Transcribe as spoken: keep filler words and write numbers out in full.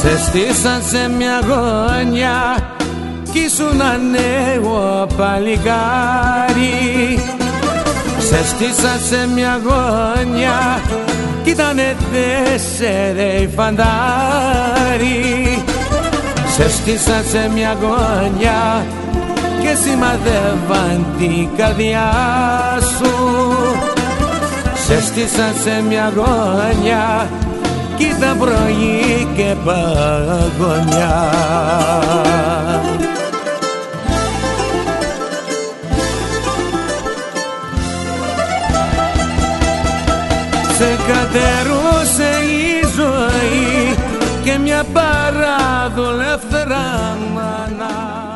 Σε στήσα σε μια γωνιά κι ήσουν νέο παλικάρι. Σε στήσα σε μια γωνιά κι ήτανε τέσσερι φαντάρι. Σε στήσα σε μια γωνιά και σημαδεύαν την καρδιά σου. Σε στήσα σε μια γωνιά κι ήταν πρωί και παγωνιά. Σε κατερούσε η ζωή και μια παράδολευτρα μάνα.